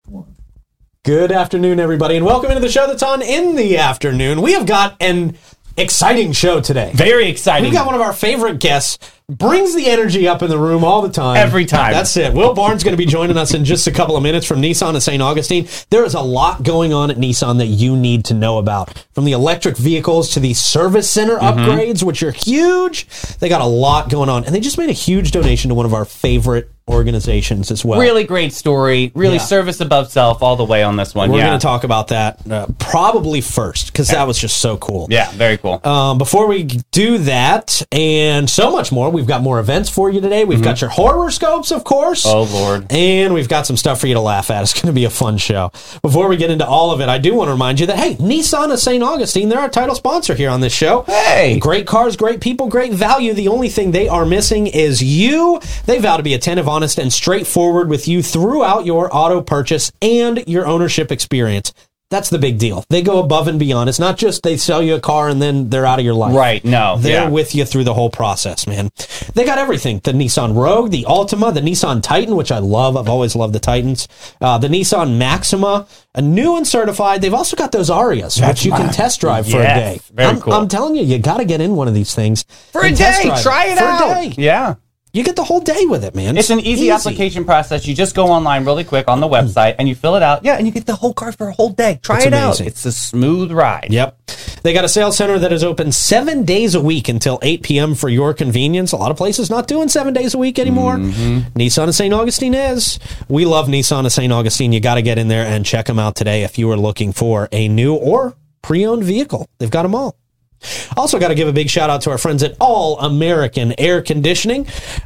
Good afternoon, everybody, and welcome into the show that's on in the afternoon. We have got an exciting show today. Very exciting. We've got one of our favorite guests. Brings the energy up in the room all the time. Every time. That's it. Will Barnes going to be joining us in just a couple of minutes from Nissan of St. Augustine. There is a lot going on at Nissan that you need to know about. From the electric vehicles to the service center upgrades, which are huge. They got a lot going on. And they just made a huge donation to one of our favorite organizations as well. Really great story. Really service above self all the way on this one. We're going to talk about that probably first, because that was just so cool. Yeah, very cool. Before we do that and so much more, we've got more events for you today. We've got your horoscopes, of course. Oh, Lord. And we've got some stuff for you to laugh at. It's going to be a fun show. Before we get into all of it, I do want to remind you that, hey, Nissan of St. Augustine, they're our title sponsor here on this show. Hey! Great cars, great people, great value. The only thing they are missing is you. They vow to be attentive, honest, and straightforward with you throughout your auto purchase and your ownership experience. That's the big deal. They go above and beyond. It's not just they sell you a car and then they're out of your life. Right, no. They're with you through the whole process, man. They got everything. The Nissan Rogue, the Altima, the Nissan Titan, which I love. I've always loved the Titans. The Nissan Maxima, a new and certified. They've also got those Arias, which you can test drive for a day. Very cool. I'm telling you, you got to get in one of these things. For a day. Try it out. For a day. Yeah. You get the whole day with it, man. It's an easy application process. You just go online really quick on the website and you fill it out. Yeah, and you get the whole car for a whole day. Try it out. It's a smooth ride. Yep. They got a sales center that is open 7 days a week until 8 p.m. for your convenience. A lot of places not doing 7 days a week anymore. Nissan of St. Augustine is. We love Nissan of St. Augustine. You got to get in there and check them out today if you are looking for a new or pre-owned vehicle. They've got them all. Also got to give a big shout out to our friends at All American Air Conditioning.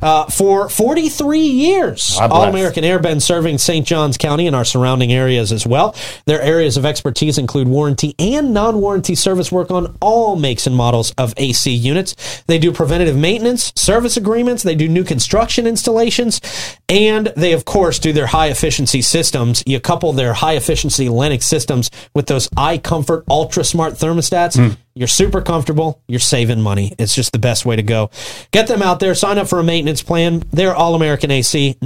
For 43 years, All American Air been serving St. Johns County and our surrounding areas as well. Their areas of expertise include warranty and non-warranty service work on all makes and models of AC units. They do preventative maintenance, service agreements, they do new construction installations, and they, of course, do their high-efficiency systems. You couple their high-efficiency Lennox systems with those iComfort Ultra Smart thermostats. You're super comfortable. You're saving money. It's just the best way to go. Get them out there. Sign up for a maintenance plan. They're All-American AC,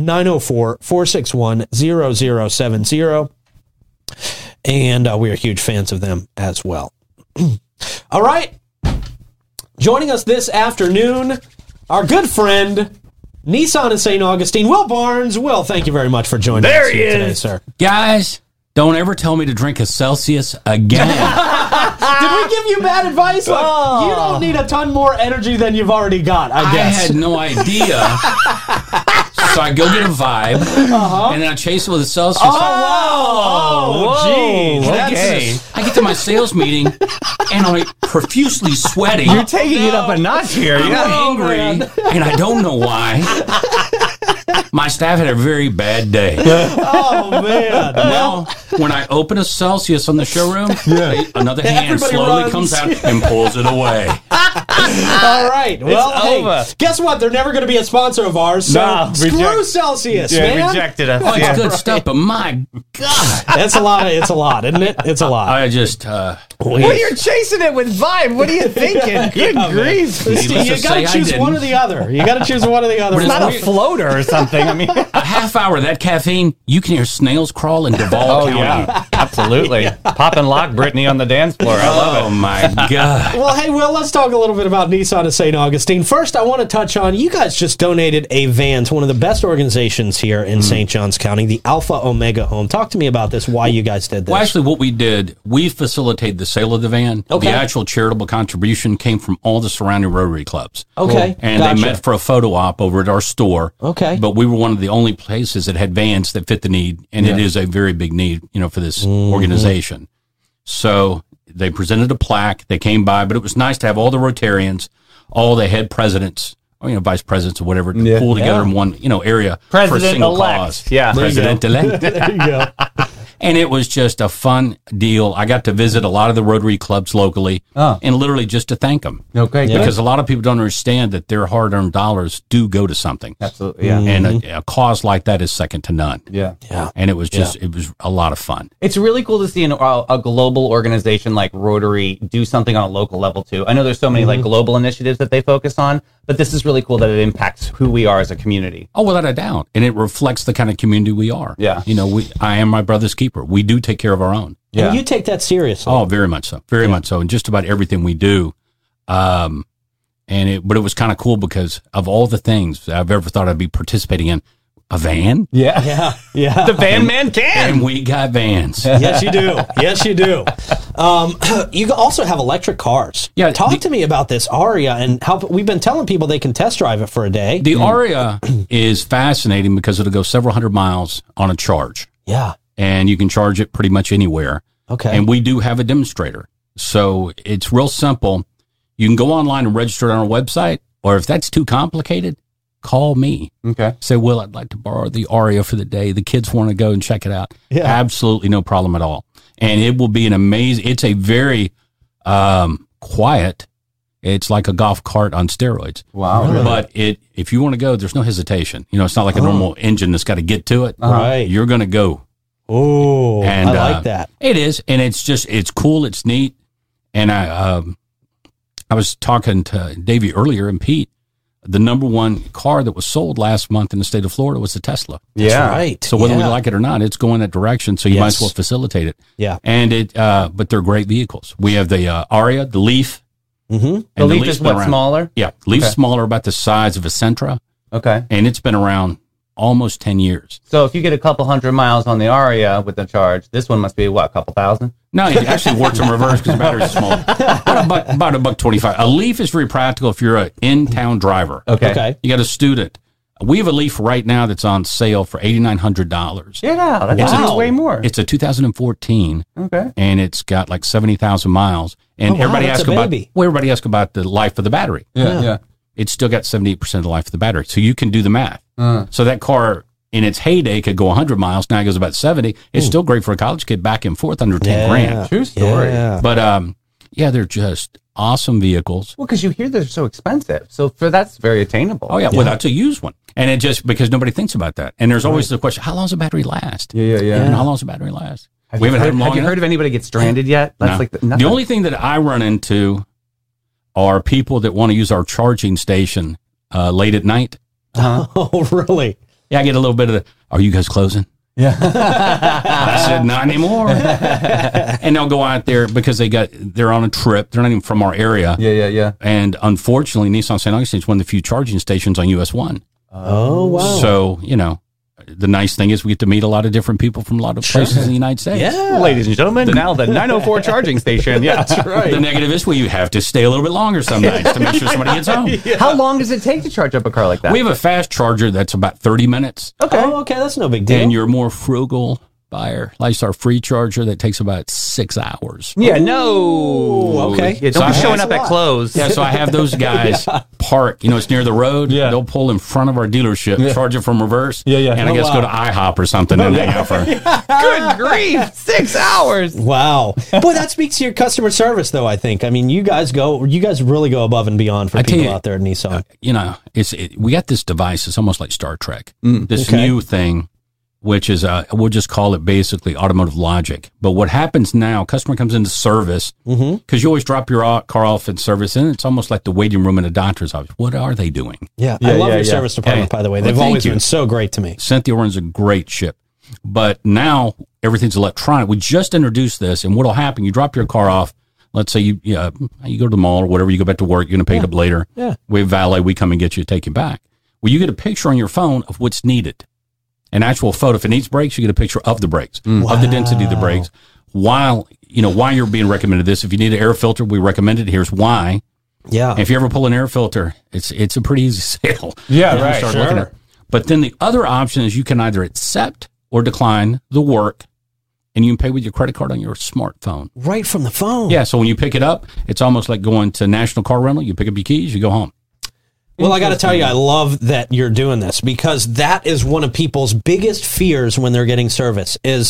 904-461-0070. And we are huge fans of them as well. All right. Joining us this afternoon, our good friend, Nissan of St. Augustine, Will Barnes. Will, thank you very much for joining us here today, sir. Guys, don't ever tell me to drink a Celsius again. Did we give you bad advice? Look, you don't need a ton more energy than you've already got, I guess. I had no idea. So I go get a Vibe, and then I chase it with a Celsius. Geez. I get to my sales meeting, and I'm profusely sweating. You're taking it up a notch here. I'm angry, and I don't know why. My staff had a very bad day. Oh, man. Well, when I open a Celsius on the showroom, another hand Everybody slowly runs. comes out and pulls it away. All right. Well, hey, guess what? They're never going to be a sponsor of ours, so screw Celsius, man. Rejected us. Oh, it's good stuff, but my God. It's a lot, isn't it? It's a lot. I just... Well, you're chasing it with Vibe. What are you thinking? Good grief. You got to choose one or the other. You got to choose one or the other. It's not a floater or something. I mean, a half hour of that caffeine, you can hear snails crawl in Duval County. Yeah, absolutely. Pop and lock Brittany on the dance floor. I love it. Oh, my God. Well, hey, Will, let's talk a little bit about Nissan of St. Augustine. First, I want to touch on, you guys just donated a van to one of the best organizations here in St. Johns County, the Alpha Omega Home. Talk to me about this, why you guys did this. Well, actually, what we did, we facilitated the sale of the van. Okay. The actual charitable contribution came from all the surrounding Rotary clubs. Okay. And they met for a photo op over at our store. Okay. But we were one of the only places that had vans that fit the need, and it is a very big need, for this organization. So they presented a plaque. They came by, but it was nice to have all the Rotarians, all the head presidents, or, vice presidents or whatever, pull together in one, area for a single cause. Yeah. President-elect. There you go. And it was just a fun deal. I got to visit a lot of the Rotary clubs locally and literally just to thank them. Okay. Because a lot of people don't understand that their hard-earned dollars do go to something. Absolutely. Yeah. And a cause like that is second to none. Yeah. And it was just, it was a lot of fun. It's really cool to see a global organization like Rotary do something on a local level too. I know there's so many like global initiatives that they focus on, but this is really cool that it impacts who we are as a community. Oh, without a doubt. And it reflects the kind of community we are. Yeah. You know, I am my brother's keeper. We do take care of our own. Yeah. And you take that seriously. Oh, very much so. Very much so. And just about everything we do. But it was kind of cool because of all the things I've ever thought I'd be participating in, a van. Yeah. The van man can. And we got vans. Yes, you do. Yes, you do. You also have electric cars. Yeah. Talk to me about this Aria and how we've been telling people they can test drive it for a day. The Aria is fascinating because it'll go several hundred miles on a charge. Yeah. And you can charge it pretty much anywhere. Okay. And we do have a demonstrator. So it's real simple. You can go online and register on our website, or if that's too complicated, call me. Okay. Say, Will, I'd like to borrow the Aria for the day. The kids want to go and check it out. Yeah. Absolutely no problem at all. And it will be an amazing, it's a very quiet, it's like a golf cart on steroids. Wow. Really? But if you want to go, there's no hesitation. You know, it's not like a normal engine that's got to get to it. Right. You're going to go. Oh, And I like that. It is. And it's cool. It's neat. And I was talking to Davey earlier and Pete. The number one car that was sold last month in the state of Florida was the Tesla. That's right. So whether we like it or not, it's going that direction. So you might as well facilitate it. Yeah. And but they're great vehicles. We have the Aria, the Leaf. The Leaf is what, smaller? Yeah. Leaf's smaller, about the size of a Sentra. Okay. And it's been around almost 10 years. So if you get a couple hundred miles on the Aria with the charge, this one must be what, a couple thousand? No, it actually works in reverse because the battery's small. About $1.25. A Leaf is very practical if you're an in-town driver. Okay. You got a student. We have a Leaf right now that's on sale for $8,900. Yeah, that's way more. It's a 2014. Okay. And it's got like 70,000 miles. And everybody asks about the life of the battery. Yeah. It's still got 78% of the life of the battery. So you can do the math. So that car in its heyday could go 100 miles. Now it goes about 70. It's still great for a college kid back and forth under 10 grand. True story. Yeah. But they're just awesome vehicles. Well, because you hear they're so expensive. So that's very attainable. Oh, yeah. Well, that's a used one. And it just, because nobody thinks about that. And there's always the question, how long does the battery last? Yeah. And how long does the battery last? Have you heard of anybody get stranded yet? That's The only thing that I run into are people that want to use our charging station late at night. Oh, really? Yeah, I get a little bit of are you guys closing? Yeah. I said, not anymore. And they'll go out there because they're on a trip. They're not even from our area. Yeah. And unfortunately, Nissan St. Augustine is one of the few charging stations on US 1. Oh, wow. So, the nice thing is we get to meet a lot of different people from a lot of places in the United States. Yeah. Ladies and gentlemen, now the 904 charging station. Yeah, that's right. The negative is you have to stay a little bit longer some nights to make sure somebody gets home. Yeah. How long does it take to charge up a car like that? We have a fast charger that's about 30 minutes. Okay. Oh, okay. That's no big deal. And you're more frugal buyer. Like our free charger that takes about 6 hours. Yeah, no. Okay. Yeah, don't be showing up at close. Yeah, so I have those guys park. It's near the road. Yeah. They'll pull in front of our dealership, charge it from reverse. Yeah. And I guess go to IHOP or something and hang out for. Good grief, 6 hours. Wow. Boy, that speaks to your customer service, though, I think. I mean, you guys really go above and beyond for people out there at Nissan. We got this device. It's almost like Star Trek. This new thing, which is, we'll just call it basically automotive logic. But what happens now, customer comes into service, because you always drop your car off in service, and it's almost like the waiting room in a doctor's office. What are they doing? Yeah, I love your service department, by the way. They've always been so great to me. Cynthia runs a great ship. But now everything's electronic. We just introduced this, and what'll happen, you drop your car off. Let's say you go to the mall or whatever, you go back to work, you're going to pay it up later. Yeah. We have valet, we come and get you, take you back. Well, you get a picture on your phone of what's needed. An actual photo. If it needs brakes, you get a picture of the brakes, of the density of the brakes. While you're being recommended this, if you need an air filter, we recommend it. Here's why. Yeah. And if you ever pull an air filter, it's a pretty easy sale. Yeah, right. Start looking at it. But then the other option is you can either accept or decline the work, and you can pay with your credit card on your smartphone. Right from the phone. Yeah. So when you pick it up, it's almost like going to National Car Rental. You pick up your keys, you go home. Well, I got to tell you, I love that you're doing this because that is one of people's biggest fears when they're getting service is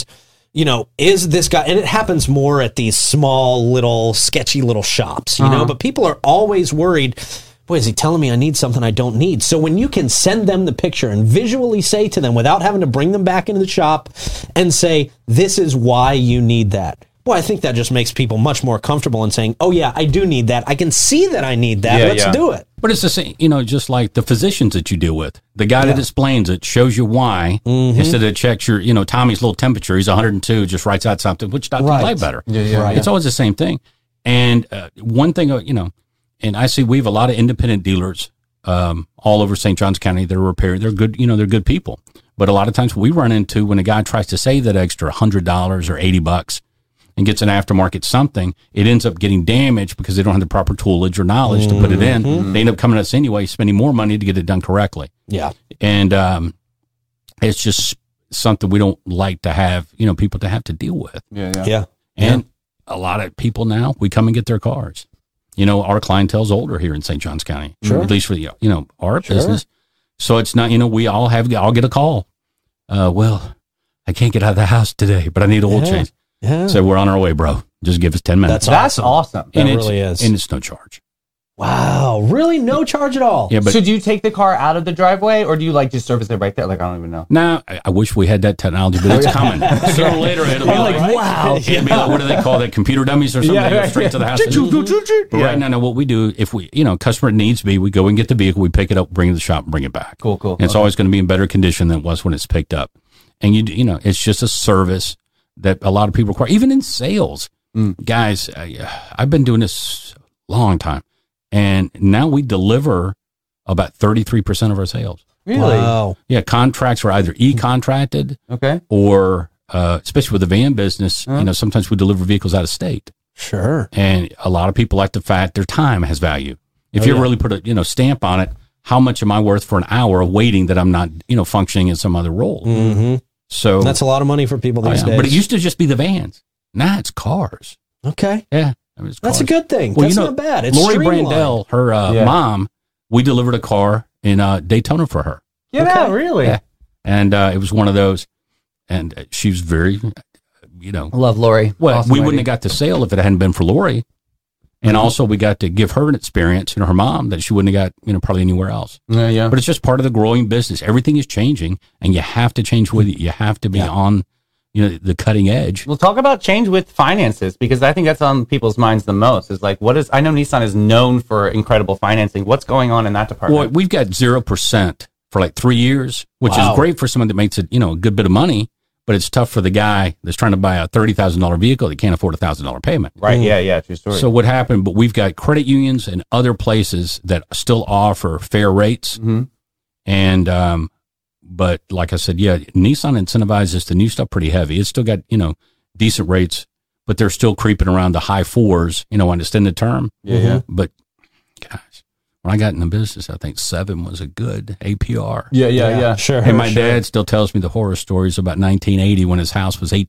is this guy, and it happens more at these small little sketchy little shops, but people are always worried, boy, is he telling me I need something I don't need? So when you can send them the picture and visually say to them without having to bring them back into the shop and say, this is why you need that. Boy, I think that just makes people much more comfortable in saying, oh yeah, I do need that. I can see that I need that. Let's do it. But it's the same, just like the physicians that you deal with. The guy that explains it, shows you why, instead of checks your, Tommy's little temperature, he's 102, just writes out something, which doctor you like better. It's always the same thing. And one thing, and I see we have a lot of independent dealers all over St. Johns County that are repairing. They're good, they're good people. But a lot of times we run into when a guy tries to save that extra $100 or $80 and gets an aftermarket something, it ends up getting damaged because they don't have the proper toolage or knowledge to put it in. They end up coming to us anyway, spending more money to get it done correctly. Yeah. And it's just something we don't like to have, people to have to deal with. Yeah. And a lot of people now, we come and get their cars. Our clientele's older here in St. Johns County, at least for the, our business. So it's not, I'll get a call. Well, I can't get out of the house today, but I need oil change. Yeah. So we're on our way, bro. Just give us 10 minutes. That's awesome. That really is. And it's no charge. Wow. Really? No charge at all? Yeah, but so do you take the car out of the driveway or do you just service it right there? I don't even know. Now, I wish we had that technology, but it's coming. Sooner or later, it'll be wow. It'll be what do they call that? Computer dummies or something? They go straight to the house. But right now, what we do, if we, customer needs be, we go and get the vehicle, we pick it up, bring it to the shop, and bring it back. Cool. And it's always going to be in better condition than it was when it's picked up. And it's just a service that a lot of people require, even in sales. Guys, I've been doing this a long time, and now we deliver about 33% of our sales. Really? Wow. Yeah, contracts are either e-contracted, or especially with the van business, sometimes we deliver vehicles out of state. Sure. And a lot of people like the fact their time has value. If you really put a stamp on it, how much am I worth for an hour of waiting that I'm not functioning in some other role? Mm-hmm. So that's a lot of money for people these days. But it used to just be the vans. Now it's cars. Okay. Yeah. That's a good thing. Well, that's not bad. It's Lori Brandell, her mom, we delivered a car in Daytona for her. Yeah, really? Yeah. And it was one of those. And she was very, I love Lori. Well, awesome we wouldn't have got the sale if it hadn't been for Lori. And also we got to give her an experience, her mom, that she wouldn't have got, probably anywhere else. Yeah. But it's just part of the growing business. Everything is changing, and you have to change with it. You have to be on, the cutting edge. We'll talk about change with finances, because I think that's on people's minds the most. Is I know Nissan is known for incredible financing. What's going on in that department? Well, we've got 0% for 3 years, which is great for someone that makes it, a good bit of money. But it's tough for the guy that's trying to buy a $30,000 vehicle that can't afford a $1,000 payment. Right. Yeah. True story. So what happened? But we've got credit unions and other places that still offer fair rates. And, but like I said, Nissan incentivizes the new stuff pretty heavy. It's still got, decent rates, but they're still creeping around the high fours, on extended term. Yeah. But gosh, when I got in the business, I think 7 was a good APR. Yeah. Sure. And my dad still tells me the horror stories about 1980 when his house was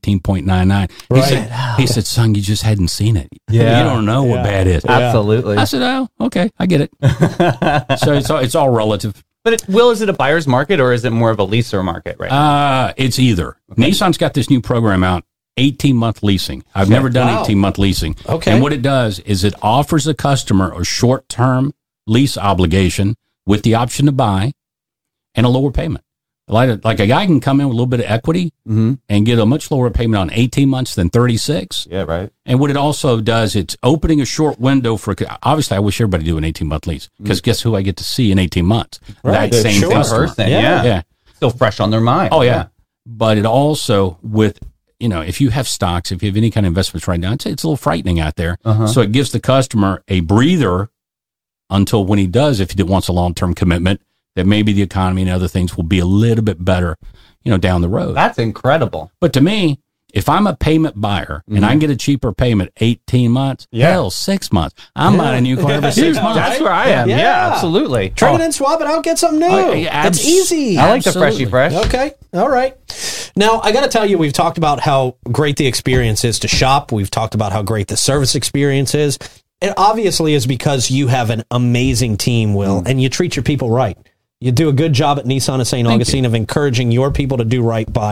18.99. He said, son, you just hadn't seen it. Yeah. You don't know what bad is. Absolutely. I said, oh, okay, I get it. So it's all relative. But is it a buyer's market or is it more of a leaser market right now? It's either. Okay. Nissan's got this new program out, 18-month leasing. I've never done 18-month leasing. Okay. And what it does is it offers the customer a short-term lease obligation with the option to buy and a lower payment. Like a guy can come in with a little bit of equity and get a much lower payment on 18 months than 36. Yeah, right. And what it also does, it's opening a short window for, obviously I wish everybody do an 18-month lease, because guess who I get to see in 18 months? Right. That same customer. Person. Yeah. Still fresh on their mind. Oh, yeah. But it also, with, if you have stocks, if you have any kind of investments right now, it's a little frightening out there. So it gives the customer a breather until when he does, if he wants a long-term commitment, that maybe the economy and other things will be a little bit better, down the road. That's incredible. But to me, if I'm a payment buyer and I can get a cheaper payment, 18 months, hell, 6 months, I'm buying a new car every 6 months. That's where I am. Yeah, absolutely. Trade it in, swap it out, get something new. It's easy. I like the freshy fresh. Okay. All right. Now, I got to tell you, we've talked about how great the experience is to shop. We've talked about how great the service experience is. It obviously is because you have an amazing team, Will, and you treat your people right. You do a good job at Nissan of St. Augustine of encouraging your people to do right by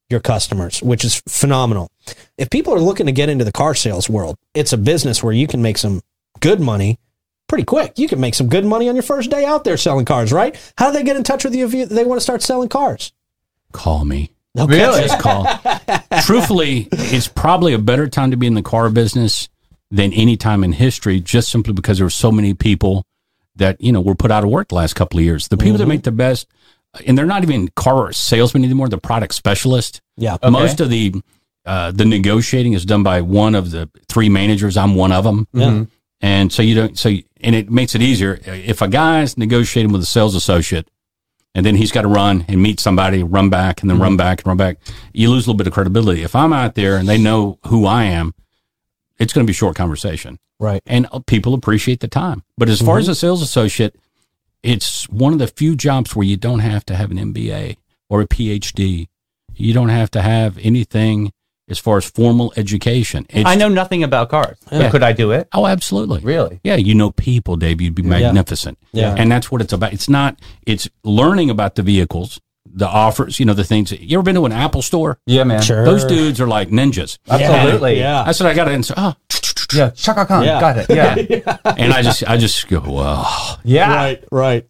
your customers, which is phenomenal. If people are looking to get into the car sales world, it's a business where you can make some good money pretty quick. You can make some good money on your first day out there selling cars, right? How do they get in touch with you if they want to start selling cars? Call me. Okay. Really? Just call. Truthfully, it's probably a better time to be in the car business than any time in history, just simply because there were so many people that, were put out of work the last couple of years. The people that make the best, and they're not even car salesmen anymore, they're product specialists. Yeah. Okay. Most of the negotiating is done by one of the three managers. I'm one of them. Yeah. And so and it makes it easier. If a guy's negotiating with a sales associate, and then he's got to run and meet somebody, run back, and then run back and run back, you lose a little bit of credibility. If I'm out there and they know who I am, it's going to be a short conversation. Right. And people appreciate the time. But as far as a sales associate, it's one of the few jobs where you don't have to have an MBA or a PhD. You don't have to have anything as far as formal education. I know nothing about cars. Yeah. Could I do it? Oh, absolutely. Really? Yeah, people, Dave. You'd be magnificent. Yeah. And that's what it's about. It's learning about the vehicles, the offers, the things. You ever been to an Apple store? Yeah, man. Sure. Those dudes are like ninjas. Absolutely. Yeah. That's what I got to answer. Oh, Yeah. Shaka Khan. Yeah. Got it. Yeah. and I just go, well, Yeah. Right.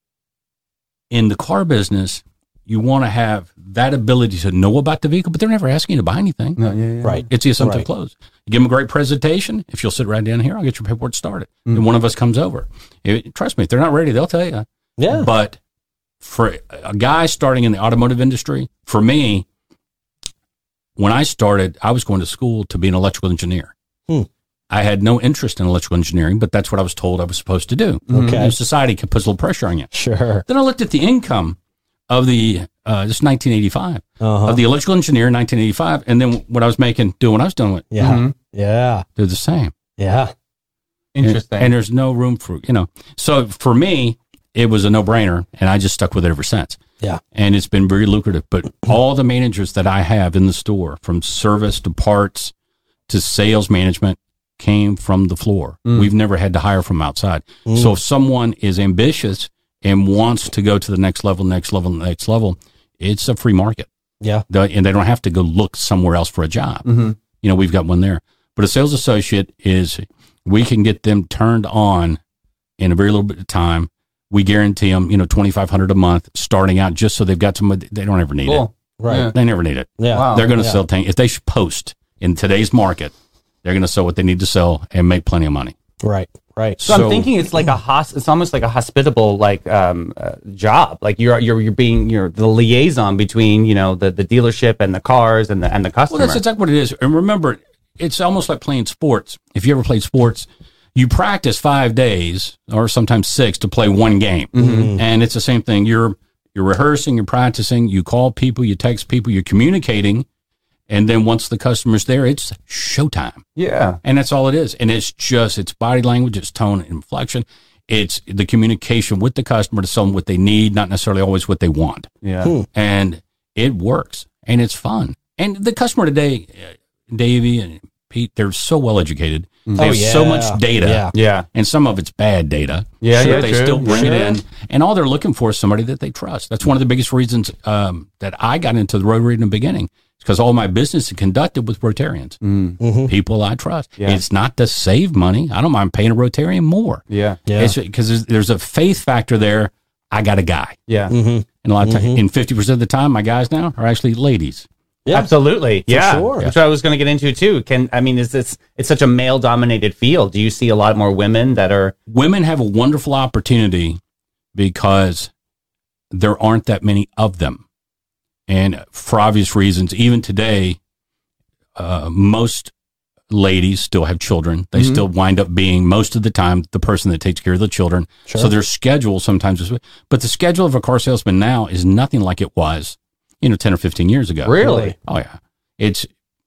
in the car business, you want to have that ability to know about the vehicle, but they're never asking you to buy anything. No, yeah. Right. It's the assumptive Right. close. You give them a great presentation. If you'll sit right down here, I'll get your paperwork started. And one of us comes over. Trust me, if they're not ready, they'll tell you. Yeah. But for a guy starting in the automotive industry, for me, when I started, I was going to school to be an electrical engineer. I had no interest in electrical engineering, but that's what I was told I was supposed to do. Okay. And society puts a little pressure on you. Sure. Then I looked at the income of this 1985, of the electrical engineer in 1985, and then what I was making, doing what I was doing, Yeah. Yeah. they're the same. Yeah. Interesting. And there's no room for, So for me, it was a no-brainer, and I just stuck with it ever since. Yeah. And it's been very lucrative. But all the managers that I have in the store, from service to parts to sales management, came from the floor. We've never had to hire from outside. So if someone is ambitious and wants to go to the next level, it's a free market. Yeah. And they don't have to go look somewhere else for a job. We've got one there. But a sales associate we can get them turned on in a very little bit of time. We guarantee them, $2,500 a month starting out, just so they've got somebody. They don't ever need it. Right. Yeah. They never need it. Yeah. Wow. They're going to sell things. If they post in today's market, they're going to sell what they need to sell and make plenty of money. Right. Right. So I'm thinking it's like it's almost like a hospitable job. Like you're being the liaison between the dealership and the cars and the customer. Well, that's exactly what it is. And remember, it's almost like playing sports. If you ever played sports, you practice 5 days or sometimes 6 to play one game, and it's the same thing. You're rehearsing, you're practicing, you call people, you text people, you're communicating. And then once the customer's there, it's showtime. Yeah. And that's all it is. And it's body language, it's tone and inflection. It's the communication with the customer to sell them what they need, not necessarily always what they want. Yeah. And it works and it's fun. And the customer today, Davey and Pete, they're so well educated. They have so much data. Yeah. Yeah. And some of it's bad data. Yeah, yeah, They true. still bring it in. And all they're looking for is somebody that they trust. That's one of the biggest reasons that I got into the Rotary in the beginning. Because all my business is conducted with Rotarians, people I trust. Yeah. It's not to save money. I don't mind paying a Rotarian more. Yeah. Yeah. It's because there's a faith factor there. I got a guy, Yeah. and a lot of time, and 50% of the time, my guys now are actually ladies. Yeah. Absolutely. Yeah. sure. That's what I was going to get into too. It's such a male dominated field. Do you see a lot more women that are? Women have a wonderful opportunity because there aren't that many of them. And for obvious reasons, even today, most ladies still have children. They still wind up being, most of the time, the person that takes care of the children. Sure. So their schedule sometimes is, but the schedule of a car salesman now is nothing like it was, 10 or 15 years ago. Really? Oh, yeah. It's,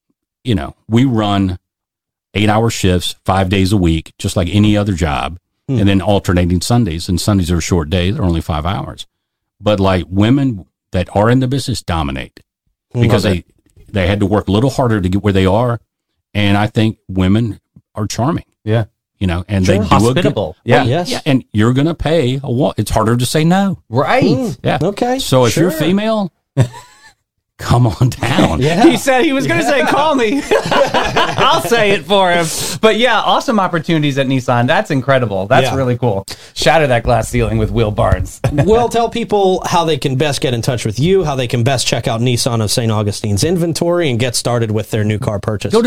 we run 8-hour shifts, 5 days a week, just like any other job, and then alternating Sundays. And Sundays are a short day. They're only 5 hours. But like women that are in the business dominate because they had to work a little harder to get where they are. And I think women are charming, Yeah. and Sure. they do Hospitable. a good, Yeah. Yes. yeah, and you're going to pay it's harder to say no. Right. Yeah. Okay. So if you're Sure. female, come on down. He said he was going to say, call me. I'll say it for him. But yeah, awesome opportunities at Nissan. That's incredible. That's really cool. Shatter that glass ceiling with Will Barnes. Well, tell people how they can best get in touch with you, how they can best check out Nissan of St. Augustine's inventory and get started with their new car purchase. Go to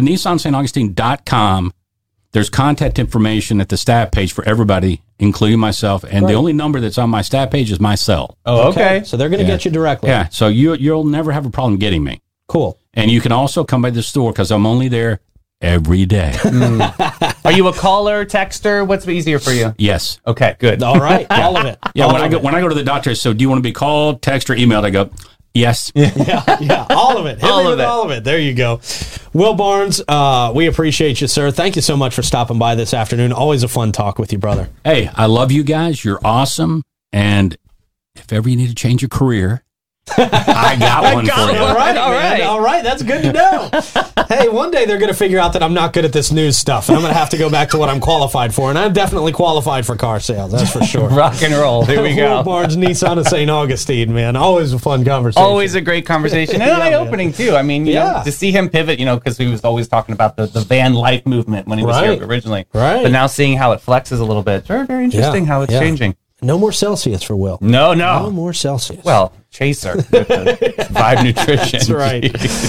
nissanstaugustine.com. There's contact information at the staff page for everybody, including myself. And the only number that's on my staff page is my cell. Oh, okay. So they're going to get you directly. Yeah. So you'll never have a problem getting me. Cool. And you can also come by the store because I'm only there every day. Are you a caller, texter? What's easier for you? Yes. Okay, good. All right. All of it. Yeah. When I go to the doctor, so do you want to be called, text, or emailed? I go, yes. Yeah. All of it. Hit All me of with it. all of it. There you go. Will Barnes, we appreciate you, sir. Thank you so much for stopping by this afternoon. Always a fun talk with you, brother. Hey, I love you guys. You're awesome. And if ever you need to change your career, I got one for you. All right, All man. right. All right, that's good to know. Hey, one day they're going to figure out that I'm not good at this news stuff, and I'm going to have to go back to what I'm qualified for, and I'm definitely qualified for car sales, that's for sure. Rock and roll. Here we Will go. Barnes, Nissan of St. Augustine, man. Always a fun conversation. Always a great conversation and Yeah, eye-opening, too. I mean, you know, to see him pivot, because he was always talking about the van life movement when he was here originally. Right. But now seeing how it flexes a little bit, very, very interesting how it's changing. No more Celsius for Will. No. No more Celsius. Well, Chaser with the Vibe Nutrition. That's right.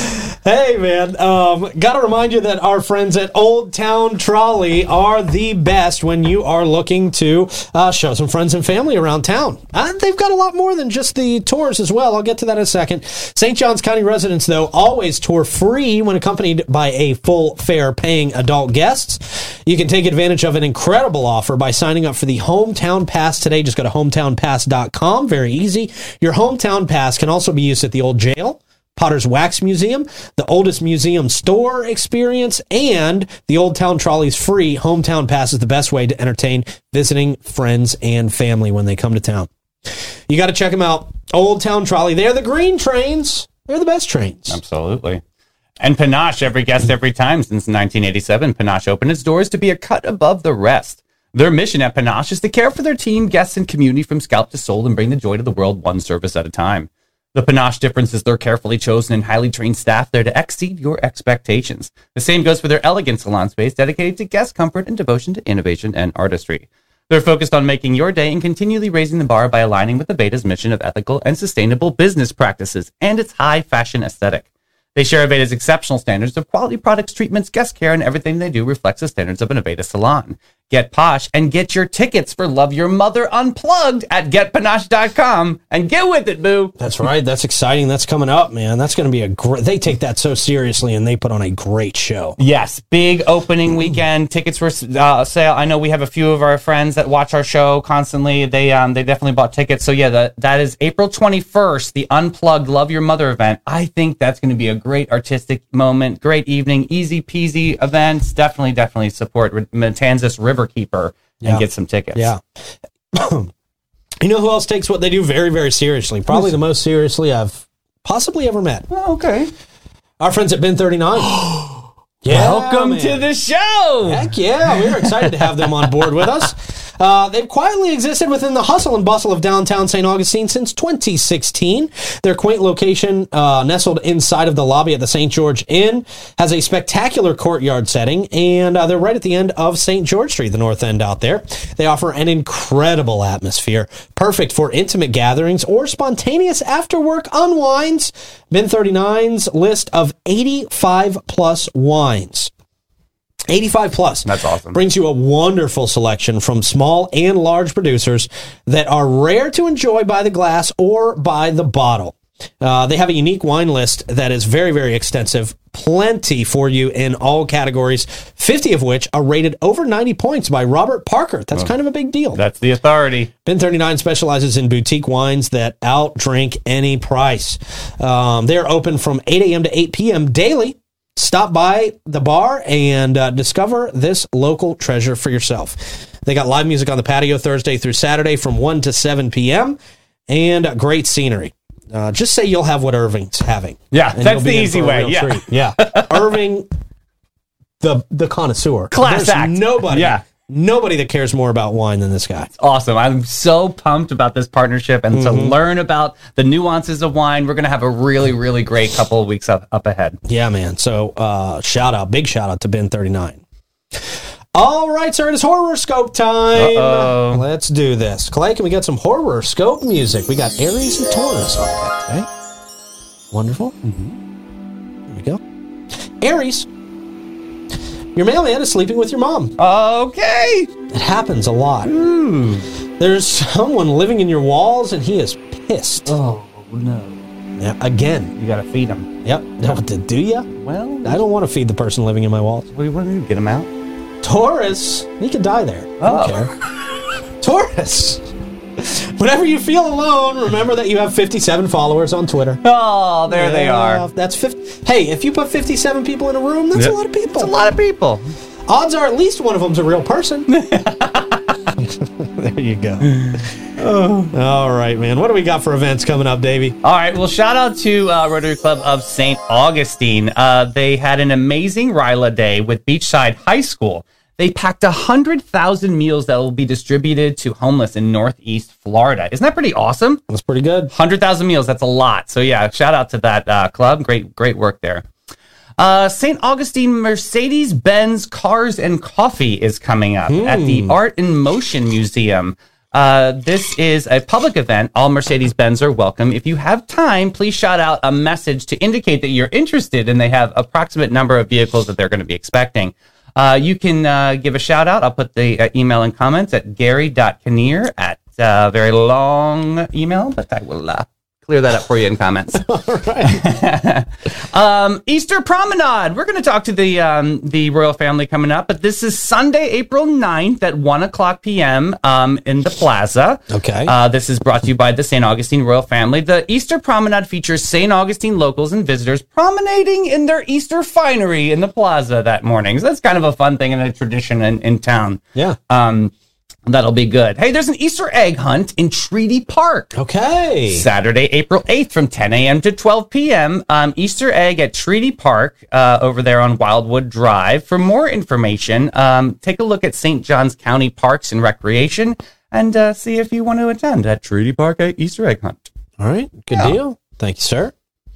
Hey, man, got to remind you that our friends at Old Town Trolley are the best when you are looking to show some friends and family around town. They've got a lot more than just the tours as well. I'll get to that in a second. St. Johns County residents, though, always tour free when accompanied by a full fare paying adult guests. You can take advantage of an incredible offer by signing up for the Hometown Pass today. Just go to hometownpass.com. Very easy. Your Hometown Pass can also be used at the old jail, Potter's Wax Museum, the oldest museum store experience, and the Old Town Trolley's free Hometown Pass is the best way to entertain visiting friends and family when they come to town. You got to check them out. Old Town Trolley. They're the green trains. They're the best trains. Absolutely. And Panache, every guest, every time. Since 1987, Panache opened its doors to be a cut above the rest. Their mission at Panache is to care for their team, guests, and community from scalp to soul and bring the joy to the world one service at a time. The Panache difference is their carefully chosen and highly trained staff there to exceed your expectations. The same goes for their elegant salon space dedicated to guest comfort and devotion to innovation and artistry. They're focused on making your day and continually raising the bar by aligning with Aveda's mission of ethical and sustainable business practices and its high fashion aesthetic. They share Aveda's exceptional standards of quality products, treatments, guest care, and everything they do reflects the standards of an Aveda salon. Get posh and get your tickets for Love Your Mother Unplugged at getpanache.com and get with it, boo. That's right. That's exciting. That's coming up, man. That's going to be a great... They take that so seriously, and they put on a great show. Yes, big opening weekend. Tickets were sale. I know we have a few of our friends that watch our show constantly. They definitely bought tickets. So yeah, that is April 21st, the Unplugged Love Your Mother event. I think that's going to be a great artistic moment, great evening, easy peasy events. Definitely support Matanzas Riverkeeper and get some tickets. Yeah. You know who else takes what they do very, very seriously? Probably the most seriously I've possibly ever met. Oh, okay. Our friends at Bin 39. Welcome man. to the show. Heck yeah, we're excited to have them on board with us. They've quietly existed within the hustle and bustle of downtown St. Augustine since 2016. Their quaint location, nestled inside of the lobby at the St. George Inn, has a spectacular courtyard setting, and they're right at the end of St. George Street, the north end out there. They offer an incredible atmosphere, perfect for intimate gatherings or spontaneous after-work unwinds. Bin 39's list of 85-plus wines. 85 plus. That's awesome. Brings you a wonderful selection from small and large producers that are rare to enjoy by the glass or by the bottle. They have a unique wine list that is very, very extensive. Plenty for you in all categories, 50 of which are rated over 90 points by Robert Parker. That's kind of a big deal. That's the authority. Bin 39 specializes in boutique wines that outdrink any price. They're open from 8 a.m. to 8 p.m. daily. Stop by the bar and discover this local treasure for yourself. They got live music on the patio Thursday through Saturday from 1 to 7 p.m. and great scenery. Just say you'll have what Irving's having. Yeah, and that's you'll be the in easy for a way. real Yeah. treat. Yeah. Irving, the connoisseur. Class There's act. nobody nobody that cares more about wine than this guy. Awesome. I'm so pumped about this partnership and to learn about the nuances of wine. We're going to have a really, really great couple of weeks up ahead. Yeah, man. So big shout out to Ben 39. All right, sir, it is horoscope time. Uh-oh. Let's do this. Clay, can we get some horoscope music? We got Aries and Taurus on deck today. Wonderful. There we go. Aries, your mailman is sleeping with your mom. Okay. It happens a lot. There's someone living in your walls, and he is pissed. Oh, no. Yeah, again. You got to feed him. Yep. Do you? Well, I don't want to feed the person living in my walls. what do you want to do? Get him out? Taurus, he could die there. I don't care. Taurus, whenever you feel alone, remember that you have 57 followers on Twitter. Oh, there they are. That's 50. Hey, if you put 57 people in a room, that's a lot of people. It's a lot of people. Odds are at least one of them's a real person. There you go. All right, man. What do we got for events coming up, Davey? All right. Well, shout out to Rotary Club of St. Augustine. They had an amazing Ryla Day with Beachside High School. They packed 100,000 meals that will be distributed to homeless in Northeast Florida. Isn't that pretty awesome? That's pretty good. 100,000 meals. That's a lot. So, yeah, shout out to that club. Great work there. St. Augustine Mercedes-Benz Cars and Coffee is coming up at the Art in Motion Museum. This is a public event. All Mercedes-Benz are welcome. If you have time, please shout out a message to indicate that you're interested, and they have approximate number of vehicles that they're going to be expecting. You can give a shout out. I'll put the email in comments at gary.kinnear at very long email, but I will clear that up for you in comments. All right. Easter Promenade. We're going to talk to the royal family coming up, but this is Sunday, April 9th at 1:00 p.m. In the plaza. Okay. This is brought to you by the St. Augustine royal family. The Easter Promenade features St. Augustine locals and visitors promenading in their Easter finery in the plaza that morning. So that's kind of a fun thing and a tradition in town. Yeah. That'll be good. Hey, there's an Easter egg hunt in Treaty Park. Okay. Saturday, April 8th from 10 a.m. to 12 p.m. Easter egg at Treaty Park over there on Wildwood Drive. For more information, take a look at St. Johns County Parks and Recreation and see if you want to attend at Treaty Park Easter egg hunt. All right. Good deal. Thank you, sir.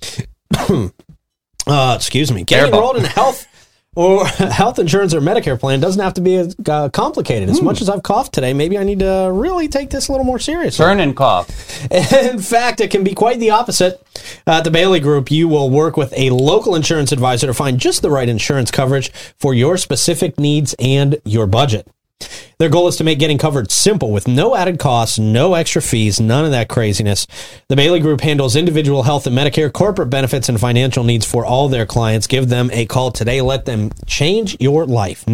Excuse me. Getting Terrible. enrolled in health insurance or Medicare plan doesn't have to be as complicated. As much as I've coughed today, maybe I need to really take this a little more seriously. Turn and cough. In fact, it can be quite the opposite. At the Bailey Group, you will work with a local insurance advisor to find just the right insurance coverage for your specific needs and your budget. Their goal is to make getting covered simple with no added costs, no extra fees, none of that craziness. The Bailey Group handles individual health and Medicare, corporate benefits, and financial needs for all their clients. Give them a call today. Let them change your life.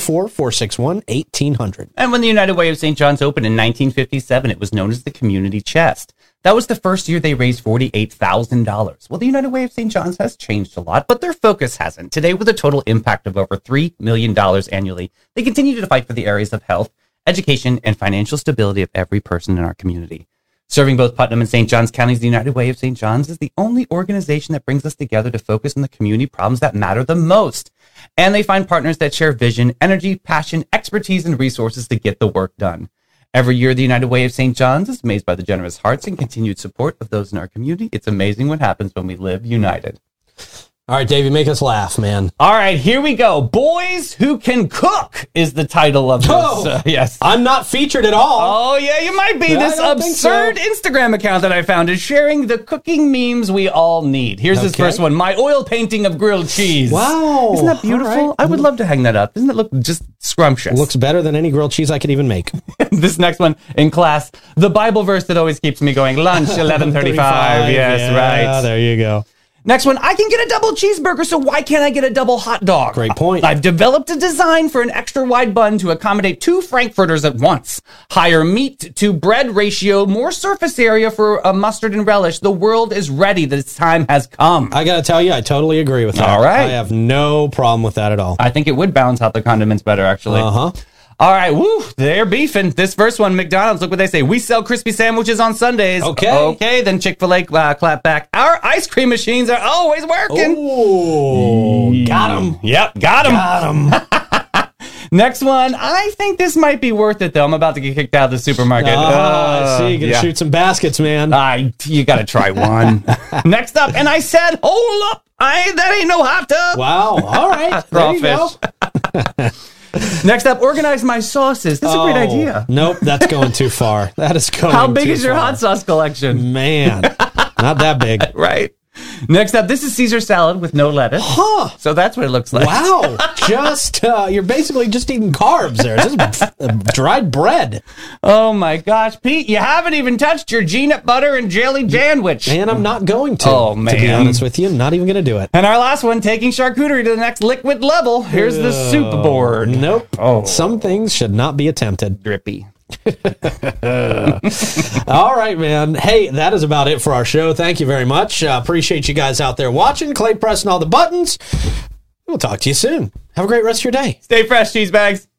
904-461-1800. And when the United Way of St. John's opened in 1957, it was known as the Community Chest. That was the first year they raised $48,000. Well, the United Way of St. John's has changed a lot, but their focus hasn't. Today, with a total impact of over $3 million annually, they continue to fight for the areas of health, education, and financial stability of every person in our community. Serving both Putnam and St. Johns counties, the United Way of St. John's is the only organization that brings us together to focus on the community problems that matter the most. And they find partners that share vision, energy, passion, expertise, and resources to get the work done. Every year, the United Way of St. John's is amazed by the generous hearts and continued support of those in our community. It's amazing what happens when we live united. All right, Davey, make us laugh, man. All right, here we go. Boys Who Can Cook is the title of this. Oh, yes. I'm not featured at all. Oh, yeah, you might be. I This don't think absurd so. Instagram account that I found is sharing the cooking memes we all need. Here's this Okay. first one. My oil painting of grilled cheese. Wow. Isn't that beautiful? All right. I would love to hang that up. Doesn't it look just scrumptious? Looks better than any grilled cheese I could even make. This next one in class, the Bible verse that always keeps me going. Lunch, 11:35. Yes, yeah, right. There you go. Next one, I can get a double cheeseburger, so why can't I get a double hot dog? Great point. I've developed a design for an extra wide bun to accommodate 2 frankfurters at once. Higher meat to bread ratio, more surface area for a mustard and relish. The world is ready. This time has come. I got to tell you, I totally agree with that. All right. I have no problem with that at all. I think it would balance out the condiments better, actually. Uh-huh. All right, woo, they're beefing. This first one, McDonald's, look what they say. We sell crispy sandwiches on Sundays. Okay. Then Chick-fil-A clap back. Our ice cream machines are always working. Oh, got him. Yep, got him. Got him. Next one. I think this might be worth it, though. I'm about to get kicked out of the supermarket. I see. You're going to shoot some baskets, man. You got to try one. Next up, and I said, hold up. That ain't no hot tub. Wow. All right. There you go. Next up, organize my sauces. That's a great idea. Nope, that's going too far. That is going How big too is your far. hot sauce collection? Man, not that big. Right. Next up, this is Caesar salad with no lettuce. Huh. So that's what it looks like. Wow. Just, you're basically just eating carbs there. Just dried bread. Oh my gosh, Pete, you haven't even touched your peanut butter and jelly sandwich. And I'm not going to. Oh, man. To be honest with you, not even going to do it. And our last one, taking charcuterie to the next liquid level. Here's the soup board. Nope. Oh. Some things should not be attempted. Drippy. All right, man. Hey, that is about it for our show. Thank you very much. Appreciate you guys out there watching. Clay pressing all the buttons. We'll talk to you soon. Have a great rest of your day. Stay fresh, cheese bags.